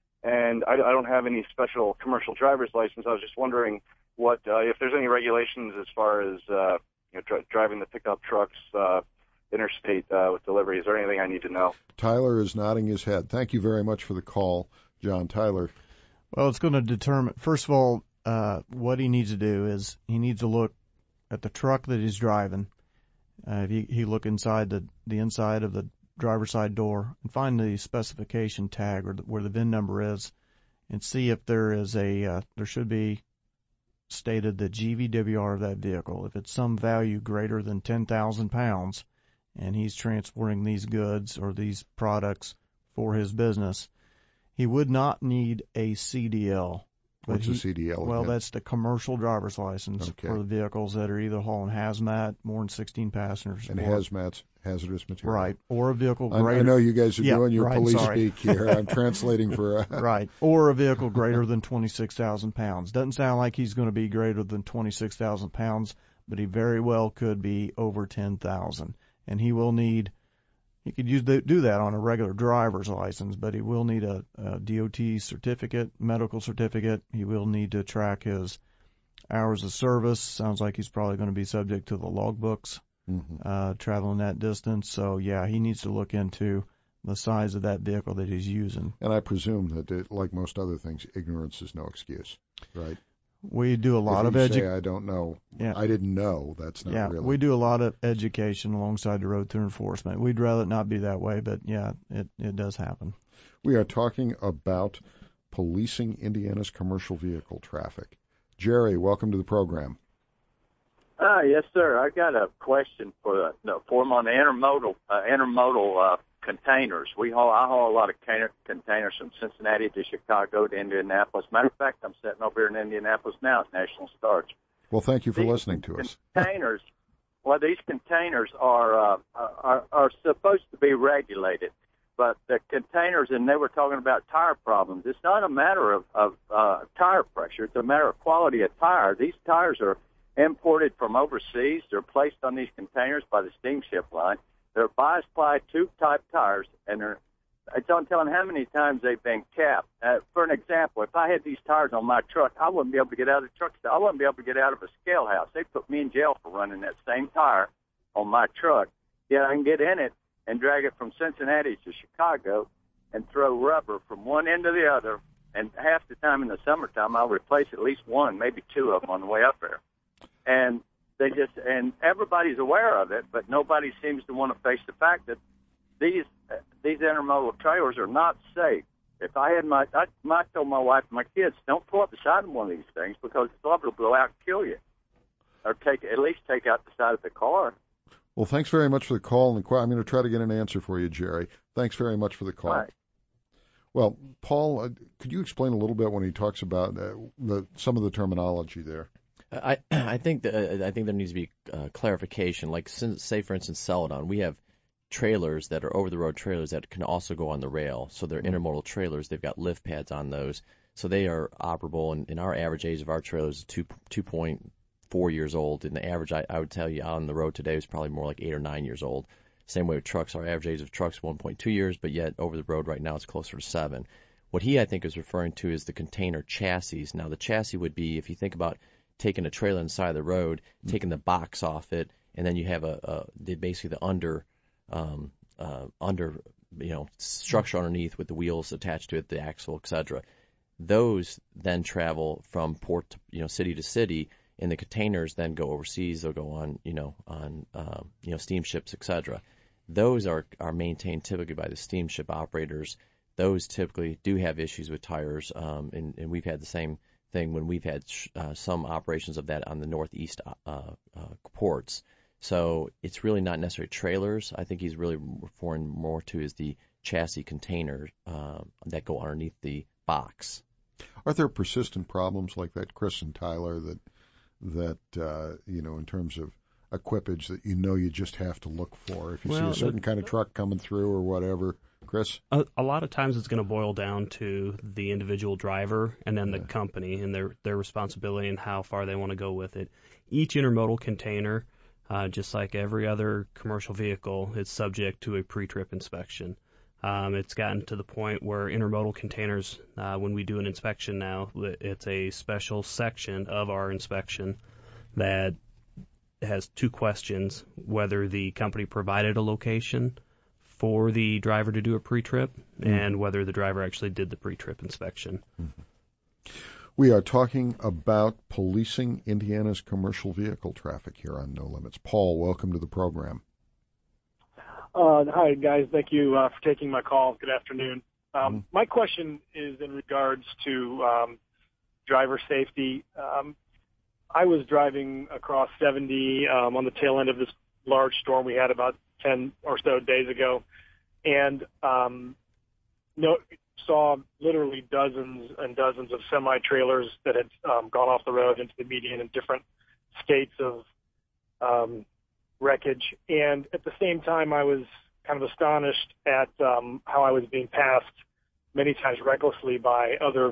And I, I don't have any special commercial driver's license. I was just wondering what uh, if there's any regulations as far as uh, you know, dri- driving the pickup trucks uh, interstate uh, with delivery. Is there anything I need to know? Tyler is nodding his head. Thank you very much for the call, John. Tyler. Well, it's going to determine, first of all, uh, what he needs to do is he needs to look at the truck that he's driving. Uh, if he, he look inside the, the inside of the driver's side door and find the specification tag or the, where the V I N number is, and see if there is a uh, there should be stated the G V W R of that vehicle. If it's some value greater than ten thousand pounds and he's transporting these goods or these products for his business, he would not need a C D L. What's he, a C D L? Well, again? That's the commercial driver's license okay. for the vehicles that are either hauling hazmat, more than sixteen passengers. And or, hazmat's hazardous material. Right. Or a vehicle greater. I, I know you guys are yeah, doing your right, police sorry. speak here. I'm translating for... Uh, right. Or a vehicle greater than twenty-six thousand pounds. Doesn't sound like he's going to be greater than twenty-six thousand pounds, but he very well could be over ten thousand. And he will need... He could use do that on a regular driver's license, but he will need a, a D O T certificate, medical certificate. He will need to track his hours of service. Sounds like he's probably going to be subject to the logbooks, mm-hmm. uh, traveling that distance. So, yeah, he needs to look into the size of that vehicle that he's using. And I presume that, it, like most other things, ignorance is no excuse, right? We do a lot if of you education. I don't know. Yeah. I didn't know. That's not yeah, really. We do a lot of education alongside the road through enforcement. We'd rather it not be that way, but yeah, it, it does happen. We are talking about policing Indiana's commercial vehicle traffic. Jerry, welcome to the program. Uh, yes, sir. I got a question for the no, for them on the intermodal uh, intermodal uh, containers. We haul I haul a lot of containers from Cincinnati to Chicago to Indianapolis. Matter of fact, I'm sitting over here in Indianapolis now at National Starch. Well, thank you for these listening to us. Containers, well, these containers are, uh, are are supposed to be regulated, but the containers, and they were talking about tire problems. It's not a matter of, of uh, tire pressure. It's a matter of quality of tire. These tires are imported from overseas. They're placed on these containers by the steamship line. They're bi-ply tube-type tires, and they're, it's on telling how many times they've been capped. Uh, for an example, if I had these tires on my truck, I wouldn't be able to get out of the truck. I wouldn't be able to get out of a scale house. They put me in jail for running that same tire on my truck. Yet I can get in it and drag it from Cincinnati to Chicago and throw rubber from one end to the other. And half the time in the summertime, I'll replace at least one, maybe two of them on the way up there. And they just, and everybody's aware of it, but nobody seems to want to face the fact that these uh, these intermodal trailers are not safe. If I had my, I, I told my wife and my kids, don't pull up beside one of these things because the rubber will go out and kill you, or take at least take out the side of the car. Well, thanks very much for the call. And the, I'm going to try to get an answer for you, Jerry. Thanks very much for the call. Right. Well, Paul, uh, could you explain a little bit when he talks about uh, the, some of the terminology there? I I think that, uh, I think there needs to be uh, clarification. Like, say for instance, Celadon, we have trailers that are over-the-road trailers that can also go on the rail. So they're intermodal trailers. They've got lift pads on those, so they are operable. And, and our average age of our trailers is two two point four years old. And the average, I, I would tell you, on the road today is probably more like eight or nine years old. Same way with trucks. Our average age of trucks is one point two years, but yet over the road right now it's closer to seven. What he, I think, is referring to is the container chassis. Now, the chassis would be, if you think about taking a trailer on the side of the road, mm-hmm. taking the box off it, and then you have a, a the, basically the under, um, uh, under, you know, structure underneath with the wheels attached to it, the axle, et cetera. Those then travel from port to, you know, city to city, and the containers then go overseas. They'll go on, you know, on, uh, you know, steamships, et cetera. Those are, are maintained typically by the steamship operators. Those typically do have issues with tires, um, and, and we've had the same thing when we've had uh, some operations of that on the northeast uh, uh, ports. So it's really not necessarily trailers. I think he's really referring more to is the chassis containers uh, that go underneath the box. Are there persistent problems like that, Chris and Tyler, that that uh, you know, in terms of equipage that you know you just have to look for if you well, see a certain kind of truck coming through or whatever? Chris? A, a lot of times it's going to boil down to the individual driver and then the yeah. company and their, their responsibility and how far they want to go with it. Each intermodal container, uh, just like every other commercial vehicle, is subject to a pre-trip inspection. Um, it's gotten to the point where intermodal containers, uh, when we do an inspection now, it's a special section of our inspection that has two questions: whether the company provided a location for the driver to do a pre-trip, mm-hmm. and whether the driver actually did the pre-trip inspection. Mm-hmm. We are talking about policing Indiana's commercial vehicle traffic here on No Limits. Paul, welcome to the program. Uh, hi, guys. Thank you uh, for taking my call. Good afternoon. Um, mm-hmm. My question is in regards to um, driver safety. Um, I was driving across seventy um, on the tail end of this large storm we had about ten or so days ago, and um, no, saw literally dozens and dozens of semi-trailers that had um, gone off the road into the median in different states of um, wreckage. And at the same time, I was kind of astonished at um, how I was being passed many times recklessly by other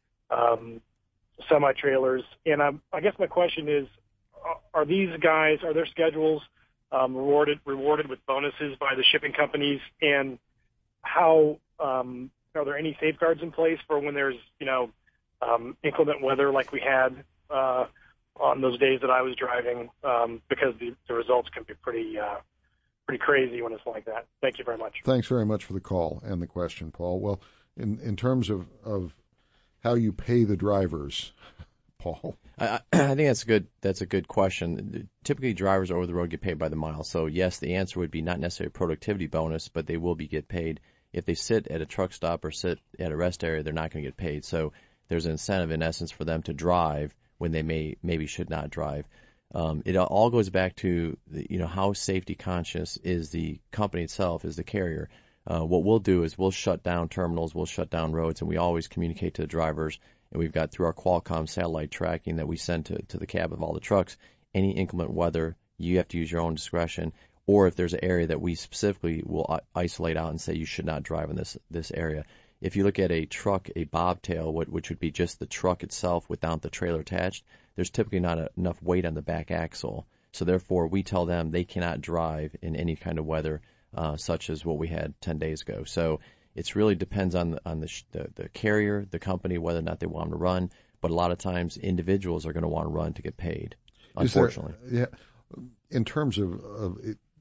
um, semi-trailers. And I, I guess my question is, are these guys, are their schedules Um, rewarded rewarded with bonuses by the shipping companies, and how um, are there any safeguards in place for when there's you know um, inclement weather like we had uh, on those days that I was driving? Um, because the, the results can be pretty uh, pretty crazy when it's like that. Thank you very much. Thanks very much for the call and the question, Paul. Well, in in terms of of how you pay the drivers, Paul. I, I think that's a good that's a good question. Typically, drivers over the road get paid by the mile. So yes, the answer would be not necessarily a productivity bonus, but they will be get paid. If they sit at a truck stop or sit at a rest area, they're not going to get paid. So there's an incentive in essence for them to drive when they may maybe should not drive. Um, it all goes back to the, you know how safety conscious is the company itself, is the carrier. Uh, what we'll do is we'll shut down terminals, we'll shut down roads, and we always communicate to the drivers. And we've got through our Qualcomm satellite tracking that we send to, to the cab of all the trucks, any inclement weather, you have to use your own discretion. Or if there's an area that we specifically will isolate out and say you should not drive in this this area. If you look at a truck, a bobtail, which would be just the truck itself without the trailer attached, there's typically not a, enough weight on the back axle. So therefore, we tell them they cannot drive in any kind of weather, uh, such as what we had ten days ago. So it really depends on the, on the, the the carrier, the company, whether or not they want them to run. But a lot of times, individuals are going to want to run to get paid. Unfortunately, there, yeah. In terms of, of it,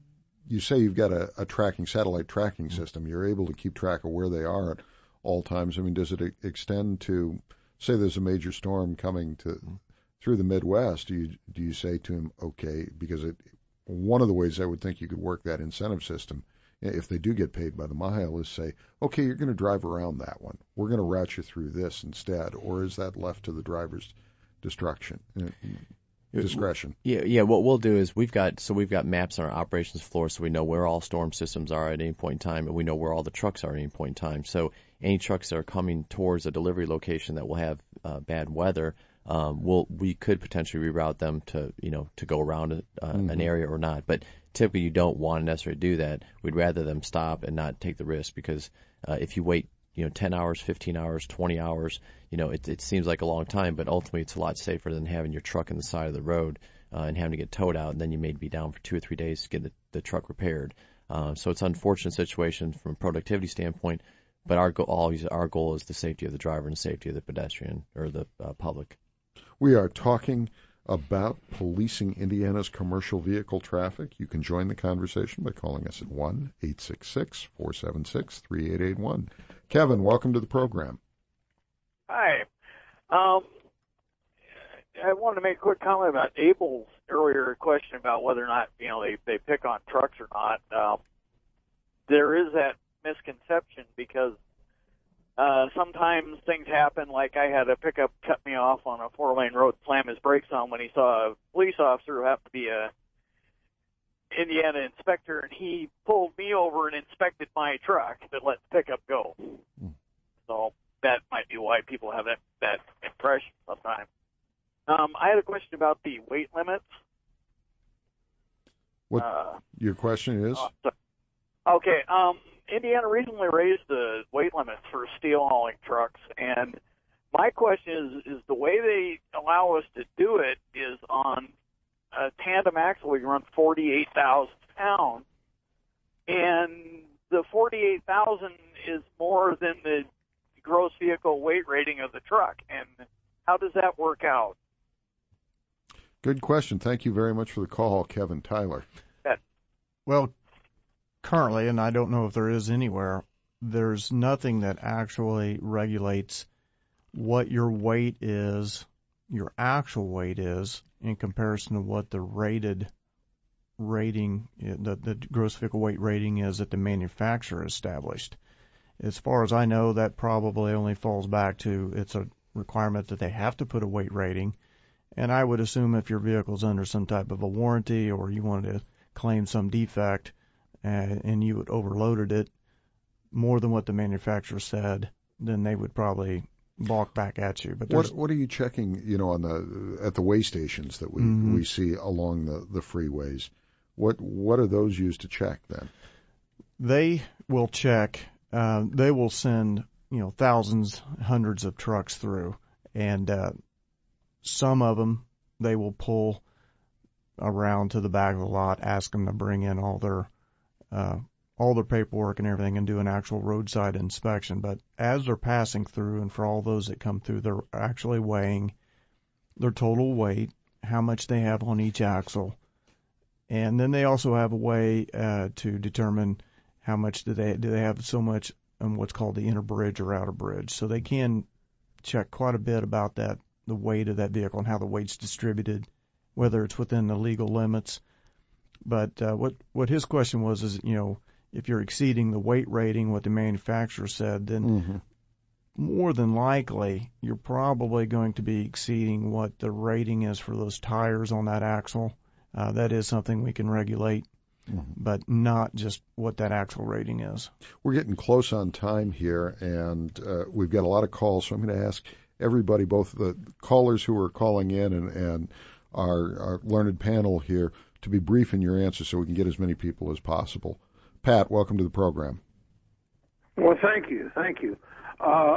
you say you've got a, a tracking satellite tracking system. You're able to keep track of where they are at all times. I mean, does it extend to, say, there's a major storm coming to through the Midwest? Do you do you say to them, okay, because it one of the ways I would think you could work that incentive system, if they do get paid by the mile, is say, okay, you're going to drive around that one. We're going to route you through this instead, or is that left to the driver's destruction, discretion? Yeah, yeah. What we'll do is we've got so we've got maps on our operations floor, so we know where all storm systems are at any point in time, and we know where all the trucks are at any point in time. So any trucks that are coming towards a delivery location that will have uh, bad weather, um, we'll we could potentially reroute them to you know to go around a, uh, mm-hmm. an area or not, but typically you don't want to necessarily do that. We'd rather them stop and not take the risk, because uh, if you wait, you know, ten hours, fifteen hours, twenty hours, you know, it, it seems like a long time, but ultimately it's a lot safer than having your truck on the side of the road uh, and having to get towed out, and then you may be down for two or three days to get the, the truck repaired. Uh, so it's an unfortunate situation from a productivity standpoint, but our goal, always our goal is the safety of the driver and the safety of the pedestrian or the uh, public. We are talking about policing Indiana's commercial vehicle traffic. You can join the conversation by calling us at one eight six six, four seven six, three eight eight one. Kevin, welcome to the program. Hi. Um, I wanted to make a quick comment about Abel's earlier question about whether or not, you know, they, they pick on trucks or not. Um, there is that misconception because Uh, sometimes things happen, like I had a pickup cut me off on a four-lane road, slam his brakes on when he saw a police officer who happened to be a Indiana inspector, and he pulled me over and inspected my truck to let the pickup go. Mm. So that might be why people have that, that impression sometimes. Um, I had a question about the weight limits. What uh, your question is? Uh, okay, um... Indiana recently raised the weight limits for steel hauling trucks, and my question is, is the way they allow us to do it is on a tandem axle, we can run forty-eight thousand pounds, and the forty-eight thousand is more than the gross vehicle weight rating of the truck, and how does that work out? Good question. Thank you very much for the call, Kevin. Tyler. That, well, currently, and I don't know if there is anywhere, there's nothing that actually regulates what your weight is, your actual weight is, in comparison to what the rated rating, the, the gross vehicle weight rating is that the manufacturer established. As far as I know, that probably only falls back to it's a requirement that they have to put a weight rating, and I would assume if your vehicle's under some type of a warranty or you wanted to claim some defect, Uh, and you had overloaded it more than what the manufacturer said, then they would probably balk back at you. But what what are you checking, you know, on the at the weigh stations that we mm-hmm. we see along the, the freeways? What what are those used to check then? They will check. Uh, they will send you know thousands, hundreds of trucks through, and uh, some of them they will pull around to the back of the lot, ask them to bring in all their Uh, all their paperwork and everything and do an actual roadside inspection. But as they're passing through, and for all those that come through, they're actually weighing their total weight, how much they have on each axle. And then they also have a way uh, to determine how much do they do they have so much on what's called the inner bridge or outer bridge. So they can check quite a bit about that, the weight of that vehicle and how the weight's distributed, whether it's within the legal limits. But uh, what what his question was is, you know, if you're exceeding the weight rating, what the manufacturer said, then mm-hmm. more than likely you're probably going to be exceeding what the rating is for those tires on that axle. Uh, that is something we can regulate, mm-hmm. but not just what that axle rating is. We're getting close on time here, and uh, we've got a lot of calls, so I'm going to ask everybody, both the callers who are calling in and, and our, our learned panel here, to be brief in your answer so we can get as many people as possible. Pat, welcome to the program. Well, thank you. Thank you. Uh,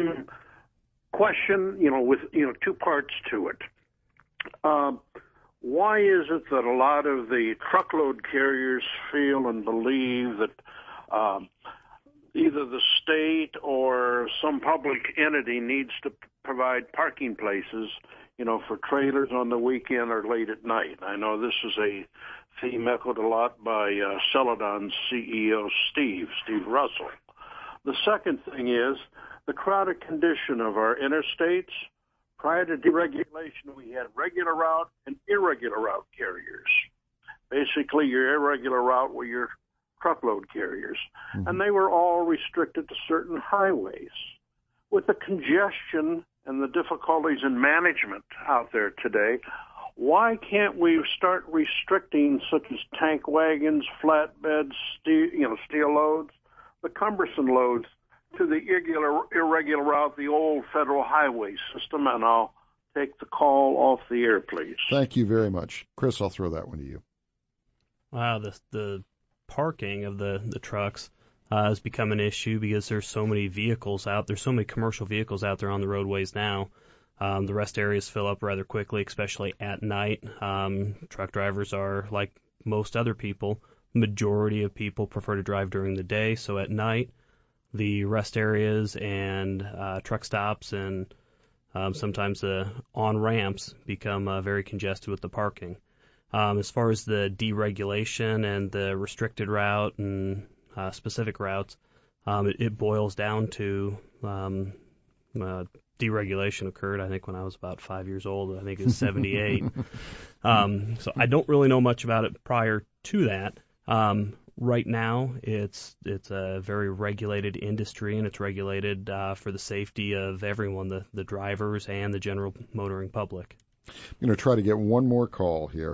question, you know, with, you know, two parts to it. Uh, why is it that a lot of the truckload carriers feel and believe that um, either the state or some public entity needs to provide parking places, you know, for trailers on the weekend or late at night? I know this is a theme echoed a lot by uh, Celadon's C E O, Steve, Steve Russell. The second thing is the crowded condition of our interstates. Prior to deregulation, we had regular route and irregular route carriers. Basically, your irregular route were your truckload carriers, mm-hmm. and they were all restricted to certain highways. With the congestion and the difficulties in management out there today, why can't we start restricting such as tank wagons, flatbeds, steel, you know, steel loads, the cumbersome loads, to the irregular, irregular route, the old federal highway system? And I'll take the call off the air, please. Thank you very much. Chris, I'll throw that one to you. Wow, the the parking of the, the trucks uh, has become an issue because there's so many vehicles out. There's so many commercial vehicles out there on the roadways now. Um, the rest areas fill up rather quickly, especially at night. Um, truck drivers are like most other people. Majority of people prefer to drive during the day, so at night, the rest areas and uh, truck stops and um, sometimes the on-ramps become uh, very congested with the parking. Um, as far as the deregulation and the restricted route and uh, specific routes, um, it, it boils down to um, uh, deregulation occurred, I think, when I was about five years old. I think it was seventy-eight. um, so I don't really know much about it prior to that. Um, right now, it's it's a very regulated industry, and it's regulated uh, for the safety of everyone, the, the drivers and the general motoring public. I'm going to try to get one more call here.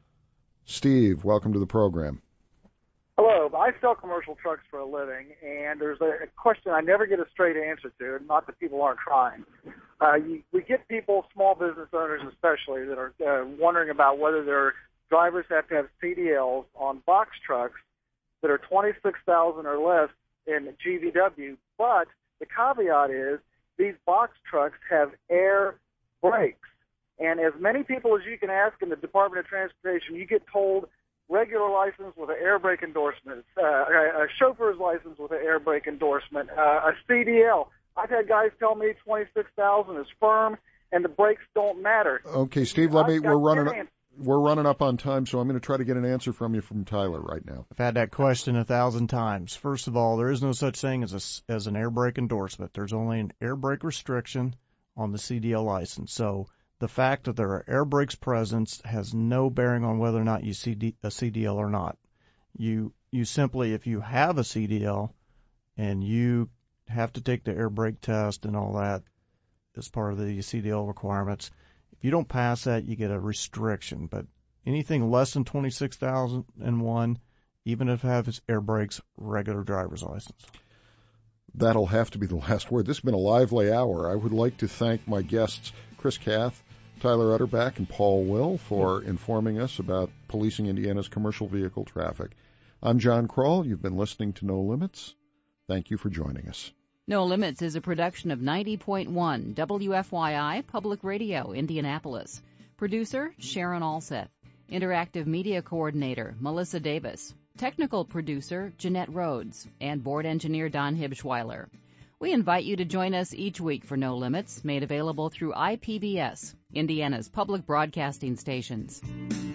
Steve, welcome to the program. Hello. I sell commercial trucks for a living, and there's a question I never get a straight answer to, not that people aren't trying. Uh, you, we get people, small business owners especially, that are uh, wondering about whether their drivers have to have C D Ls on box trucks that are twenty-six thousand or less in G V W, but the caveat is these box trucks have air brakes. And as many people as you can ask in the Department of Transportation, you get told regular license with an air brake endorsement, uh, a chauffeur's license with an air brake endorsement, uh, a C D L. I've had guys tell me twenty-six thousand is firm and the brakes don't matter. Okay, Steve, let me, we're running, we're running up on time, so I'm going to try to get an answer from you from Tyler right now. I've had that question a thousand times. First of all, there is no such thing as a, as an air brake endorsement. There's only an air brake restriction on the C D L license. So the fact that there are air brakes present has no bearing on whether or not you see a C D L or not. You you simply, if you have a C D L and you have to take the air brake test and all that as part of the C D L requirements, if you don't pass that, you get a restriction. But anything less than twenty-six thousand one, even if it has air brakes, regular driver's license. That'll have to be the last word. This has been a lively hour. I would like to thank my guests, Chris Kath, Tyler Utterback, and Paul Will, for informing us about policing Indiana's commercial vehicle traffic. I'm John Kroll. You've been listening to No Limits. Thank you for joining us. No Limits is a production of ninety point one W F Y I Public Radio, Indianapolis. Producer, Sharon Alseth. Interactive Media Coordinator, Melissa Davis. Technical Producer, Jeanette Rhodes. And Board Engineer, Don Hibschweiler. We invite you to join us each week for No Limits, made available through I P B S, Indiana's public broadcasting stations.